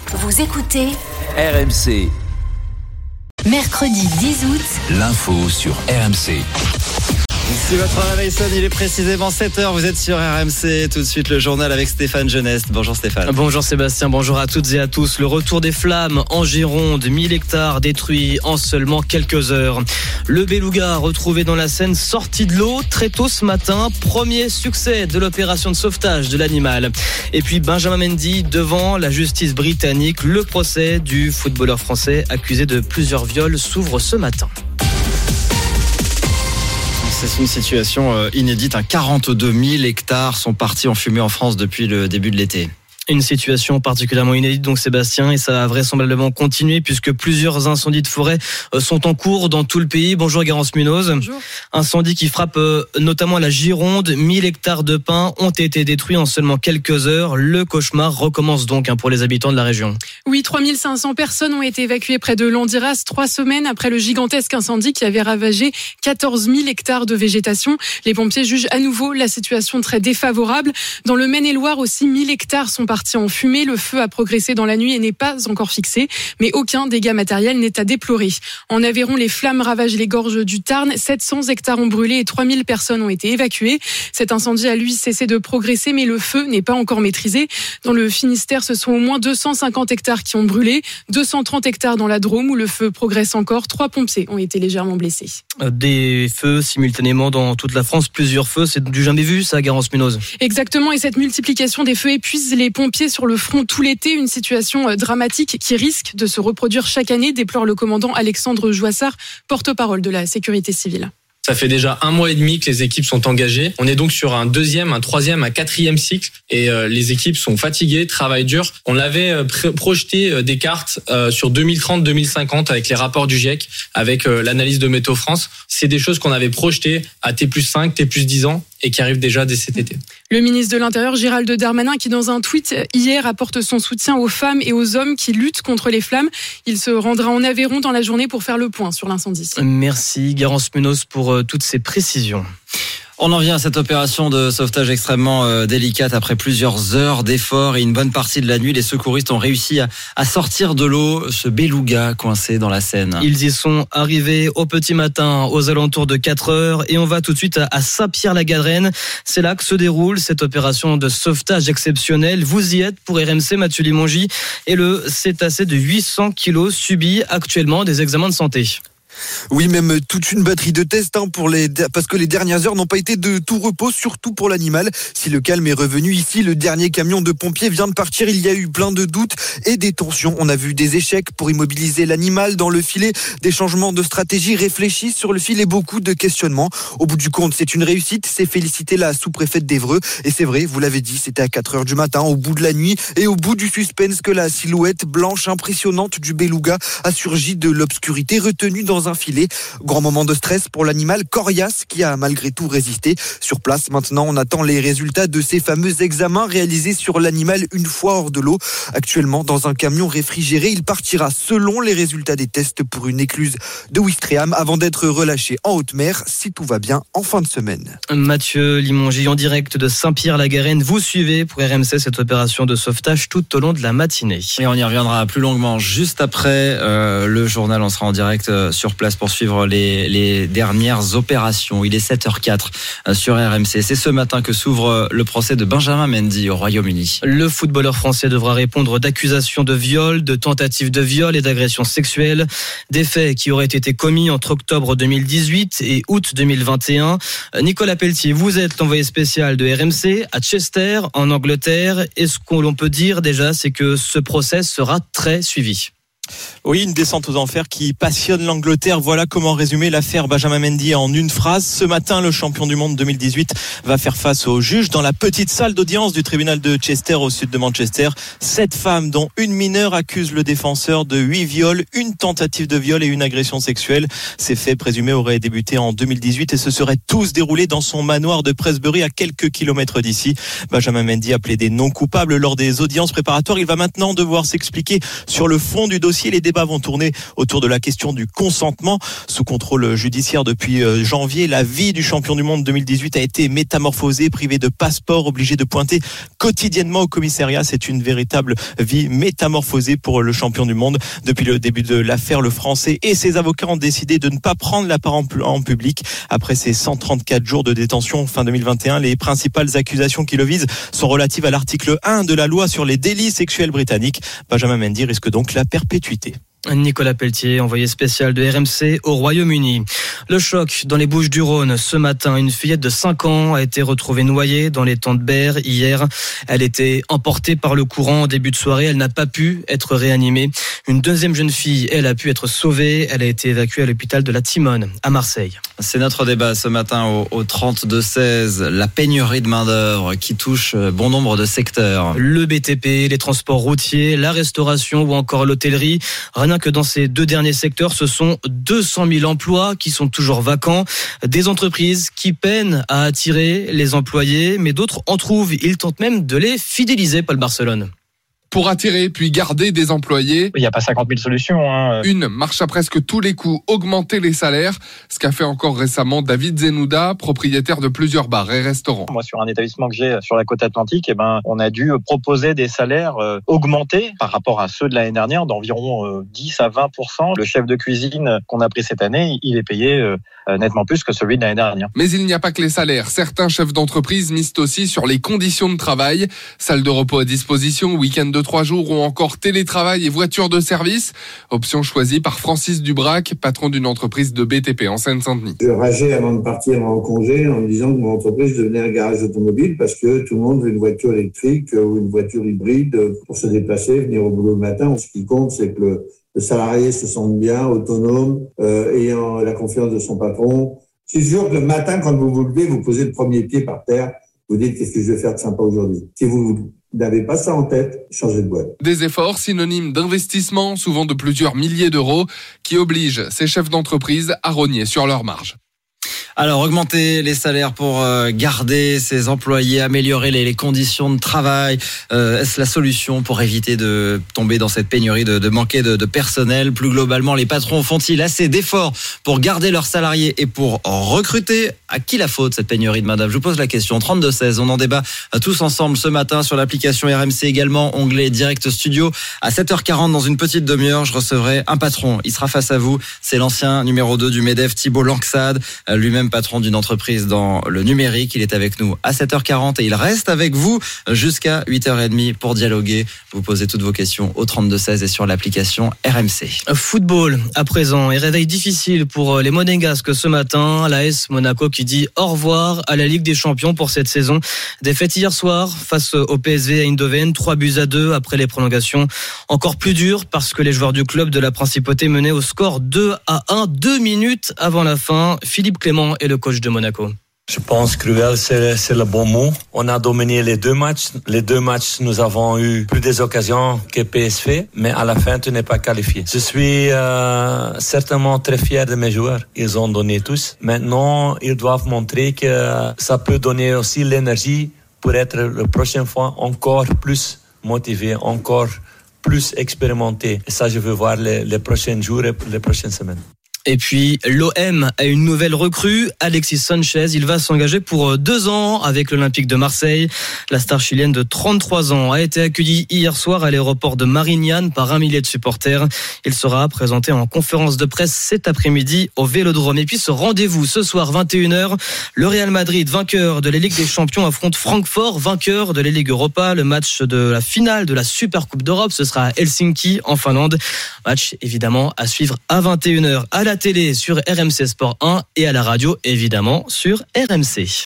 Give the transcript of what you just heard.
Vous écoutez RMC. Mercredi 10 août. L'info sur RMC. Si votre réveil sonne, il est précisément 7h, vous êtes sur RMC. Tout de suite le journal avec Stéphane Genest. Bonjour Stéphane. Bonjour Sébastien, bonjour à toutes et à tous. Le retour des flammes en Gironde, 1000 hectares détruits en seulement quelques heures. Le beluga retrouvé dans la Seine, sorti de l'eau très tôt ce matin. Premier succès de l'opération de sauvetage de l'animal. Et puis Benjamin Mendy devant la justice britannique. Le procès du footballeur français accusé de plusieurs viols s'ouvre ce matin. C'est une situation inédite. 42 000 hectares sont partis en fumée en France depuis le début de l'été. Une situation particulièrement inédite donc Sébastien, et ça va vraisemblablement continuer puisque plusieurs incendies de forêt sont en cours dans tout le pays. Bonjour Garance Munoz. Bonjour. Incendie qui frappe notamment la Gironde. 1000 hectares de pins ont été détruits en seulement quelques heures. Le cauchemar recommence donc pour les habitants de la région. Oui, 3500 personnes ont été évacuées près de Landiras 3 semaines après le gigantesque incendie qui avait ravagé 14 000 hectares de végétation. Les pompiers jugent à nouveau la situation très défavorable. Dans le Maine-et-Loire aussi, 1000 hectares sont partis en fumée. Le feu a progressé dans la nuit et n'est pas encore fixé, mais aucun dégât matériel n'est à déplorer. En Aveyron, les flammes ravagent les gorges du Tarn. 700 hectares ont brûlé et 3000 personnes ont été évacuées. Cet incendie a lui cessé de progresser, mais le feu n'est pas encore maîtrisé. Dans le Finistère, ce sont au moins 250 hectares qui ont brûlé, 230 hectares dans la Drôme où le feu progresse encore. 3 pompiers ont été légèrement blessés. Des feux simultanément dans toute la France, plusieurs feux, c'est du jamais vu ça, Garance Munoz. Exactement, et cette multiplication des feux épuise les pompiers sur le front tout l'été, une situation dramatique qui risque de se reproduire chaque année, déplore le commandant Alexandre Joissard, porte-parole de la sécurité civile. Ça fait déjà 1 mois et demi que les équipes sont engagées. On est donc sur un 2e, un 3e, un 4e cycle et les équipes sont fatiguées, travaillent dur. On avait projeté des cartes sur 2030-2050 avec les rapports du GIEC, avec l'analyse de Météo France. C'est des choses qu'on avait projetées à T+5, T+10 ans et qui arrivent déjà dès cet été. Le ministre de l'Intérieur, Gérald Darmanin, qui dans un tweet hier apporte son soutien aux femmes et aux hommes qui luttent contre les flammes. Il se rendra en Aveyron dans la journée pour faire le point sur l'incendie. Merci Garance Munoz pour toutes ces précisions. On en vient à cette opération de sauvetage extrêmement délicate. Après plusieurs heures d'efforts et une bonne partie de la nuit, les secouristes ont réussi à sortir de l'eau ce beluga coincé dans la Seine. Ils y sont arrivés au petit matin, aux alentours de 4 heures, et on va tout de suite à Saint-Pierre-la-Garenne. C'est là que se déroule cette opération de sauvetage exceptionnelle. Vous y êtes pour RMC, Mathieu Limongi, et le cétacé de 800 kilos subit actuellement des examens de santé. Oui, même toute une batterie de tests parce que les dernières heures n'ont pas été de tout repos, surtout pour l'animal. Si le calme est revenu ici, le dernier camion de pompiers vient de partir. Il y a eu plein de doutes et des tensions. On a vu des échecs pour immobiliser l'animal dans le filet, des changements de stratégie réfléchis sur le fil et beaucoup de questionnements. Au bout du compte, c'est une réussite. C'est féliciter la sous-préfète d'Évreux. Et c'est vrai, vous l'avez dit, c'était à 4 heures du matin, au bout de la nuit et au bout du suspense que la silhouette blanche impressionnante du beluga a surgi de l'obscurité, retenue dans un filet. Grand moment de stress pour l'animal coriace qui a malgré tout résisté. Sur place, maintenant, on attend les résultats de ces fameux examens réalisés sur l'animal une fois hors de l'eau. Actuellement, dans un camion réfrigéré, il partira selon les résultats des tests pour une écluse de Ouistreham avant d'être relâché en haute mer, si tout va bien, en fin de semaine. Mathieu Limongi en direct de Saint-Pierre-la-Garenne. Vous suivez pour RMC cette opération de sauvetage tout au long de la matinée. Et on y reviendra plus longuement juste après le journal. On sera en direct sur place pour suivre les dernières opérations. Il est 7h04 sur RMC. C'est ce matin que s'ouvre le procès de Benjamin Mendy au Royaume-Uni. Le footballeur français devra répondre d'accusations de viol, de tentatives de viol et d'agressions sexuelles. Des faits qui auraient été commis entre octobre 2018 et août 2021. Nicolas Pelletier, vous êtes l'envoyé spécial de RMC à Chester, en Angleterre. Et ce qu'on peut dire déjà, c'est que ce procès sera très suivi. Oui, une descente aux enfers qui passionne l'Angleterre. Voilà comment résumer l'affaire Benjamin Mendy en une phrase. Ce matin, le champion du monde 2018 va faire face au juge dans la petite salle d'audience du tribunal de Chester au sud de Manchester. 7 femmes, dont une mineure, accusent le défenseur de 8 viols, une tentative de viol et une agression sexuelle. Ces faits présumés auraient débuté en 2018 et se seraient tous déroulés dans son manoir de Presbury à quelques kilomètres d'ici. Benjamin Mendy a plaidé non coupable lors des audiences préparatoires. Il va maintenant devoir s'expliquer sur le fond du dossier dossier. Les débats vont tourner autour de la question du consentement. Sous contrôle judiciaire depuis janvier, la vie du champion du monde 2018 a été métamorphosée, privé de passeport, obligé de pointer quotidiennement au commissariat. C'est une véritable vie métamorphosée pour le champion du monde. Depuis le début de l'affaire, le Français et ses avocats ont décidé de ne pas prendre la parole en public. Après ces 134 jours de détention fin 2021, les principales accusations qui le visent sont relatives à l'article 1 de la loi sur les délits sexuels britanniques. Benjamin Mendy risque donc la perpétuité. Nicolas Pelletier, envoyé spécial de RMC au Royaume-Uni. Le choc dans les Bouches-du-Rhône. Ce matin, une fillette de 5 ans a été retrouvée noyée dans l'étang de Berre hier. Elle était emportée par le courant en début de soirée. Elle n'a pas pu être réanimée. Une deuxième jeune fille, elle a pu être sauvée. Elle a été évacuée à l'hôpital de la Timone à Marseille. C'est notre débat ce matin au 32-16. La pénurie de main-d'œuvre qui touche bon nombre de secteurs. Le BTP, les transports routiers, la restauration ou encore l'hôtellerie. Rien que dans ces 2 derniers secteurs, ce sont 200 000 emplois qui sont toujours vacants. Des entreprises qui peinent à attirer les employés, mais d'autres en trouvent. Ils tentent même de les fidéliser, Paul Barcelone. Pour attirer puis garder des employés, il n'y a pas 50 000 solutions. Une marche à presque tous les coups, augmenter les salaires, ce qu'a fait encore récemment David Zenouda, propriétaire de plusieurs bars et restaurants. Moi, sur un établissement que j'ai sur la côte atlantique, on a dû proposer des salaires augmentés par rapport à ceux de l'année dernière d'environ 10 à 20%. Le chef de cuisine qu'on a pris cette année, il est payé nettement plus que celui de l'année dernière. Mais il n'y a pas que les salaires. Certains chefs d'entreprise misent aussi sur les conditions de travail. Salle de repos à disposition, week-end de 3 jours ou encore télétravail et voiture de service. Option choisie par Francis Dubrac, patron d'une entreprise de BTP en Seine-Saint-Denis. Je rageais avant de partir en congé en me disant que mon entreprise devenait un garage automobile parce que tout le monde veut une voiture électrique ou une voiture hybride pour se déplacer, venir au boulot le matin. Ce qui compte, c'est que le salarié se sente bien, autonome, ayant la confiance de son patron. C'est sûr que le matin, quand vous vous levez, vous posez le premier pied par terre, vous dites qu'est-ce que je vais faire de sympa aujourd'hui. Si vous n'avez pas ça en tête, changez de boîte. Des efforts synonymes d'investissement, souvent de plusieurs milliers d'euros, qui obligent ces chefs d'entreprise à rogner sur leurs marges. Alors, augmenter les salaires pour garder ses employés, améliorer les conditions de travail, est-ce la solution pour éviter de tomber dans cette pénurie, de manquer de personnel? Plus globalement, les patrons font-ils assez d'efforts pour garder leurs salariés et pour recruter? À qui la faute, cette pénurie de main-d'œuvre? Je vous pose la question. 32-16, on en débat tous ensemble ce matin sur l'application RMC également, onglet Direct Studio. À 7h40, dans une petite demi-heure, je recevrai un patron. Il sera face à vous. C'est l'ancien numéro 2 du MEDEF, Thibault Langsade, lui-même patron d'une entreprise dans le numérique. Il est avec nous à 7h40 et il reste avec vous jusqu'à 8h30 pour dialoguer. Vous posez toutes vos questions au 32-16 et sur l'application RMC. Football à présent et réveil difficile pour les Monégasques ce matin. L'AS Monaco qui dit au revoir à la Ligue des Champions pour cette saison. Défaite hier soir face au PSV à Eindhoven, 3-2 après les prolongations. Encore plus dur parce que les joueurs du club de la Principauté menaient au score 2-1, 2 minutes avant la fin. Philippe Clément est le coach de Monaco. Je pense cruel, c'est le bon mot. On a dominé les 2 matchs. Les 2 matchs, nous avons eu plus des occasions que PSV, mais à la fin, tu n'es pas qualifié. Je suis certainement très fier de mes joueurs. Ils ont donné tous. Maintenant, ils doivent montrer que ça peut donner aussi l'énergie pour être la prochaine fois encore plus motivé, encore plus expérimenté. Et ça, je veux voir les prochains jours et les prochaines semaines. Et puis l'OM a une nouvelle recrue, Alexis Sanchez. Il va s'engager pour 2 ans avec l'Olympique de Marseille. La star chilienne de 33 ans a été accueillie hier soir à l'aéroport de Marignane par 1 millier de supporters. Il sera présenté en conférence de presse cet après-midi au Vélodrome. Et puis ce rendez-vous ce soir 21h, le Real Madrid, vainqueur de la Ligue des Champions, affronte Francfort, vainqueur de la Ligue Europa. Le match de la finale de la Super Coupe d'Europe, ce sera à Helsinki en Finlande. Match évidemment à suivre à 21h à la télé sur RMC Sport 1 et à la radio évidemment sur RMC.